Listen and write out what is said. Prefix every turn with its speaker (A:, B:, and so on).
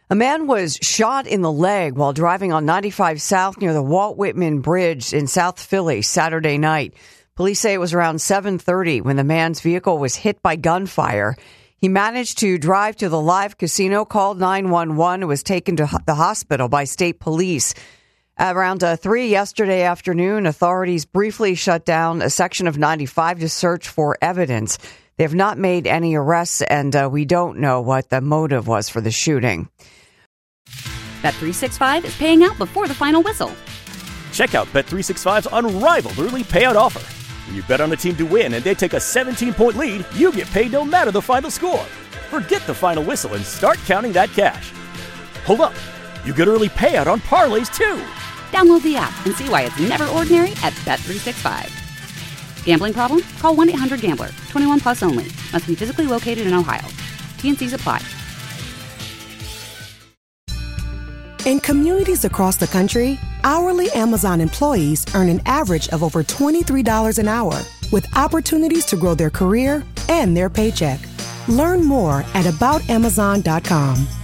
A: A man was shot in the leg while driving on 95 South near the Walt Whitman Bridge in South Philly Saturday night. Police say it was around 7:30 when the man's vehicle was hit by gunfire. He managed to drive to the Live Casino, called 911, and was taken to the hospital by state police. Around 3 yesterday afternoon, authorities briefly shut down a section of 95 to search for evidence. They have not made any arrests, and we don't know what the motive was for the shooting.
B: Bet365 is paying out before the final whistle.
C: Check out Bet365's unrivaled early payout offer. When you bet on a team to win and they take a 17-point lead, you get paid no matter the final score. Forget the final whistle and start counting that cash. Hold up. You get early payout on parlays, too.
B: Download the app and see why it's never ordinary at Bet365. Gambling problem? Call 1-800-GAMBLER. 21 plus only. Must be physically located in Ohio. T&Cs apply.
D: In communities across the country, hourly Amazon employees earn an average of over $23 an hour, with opportunities to grow their career and their paycheck. Learn more at aboutamazon.com.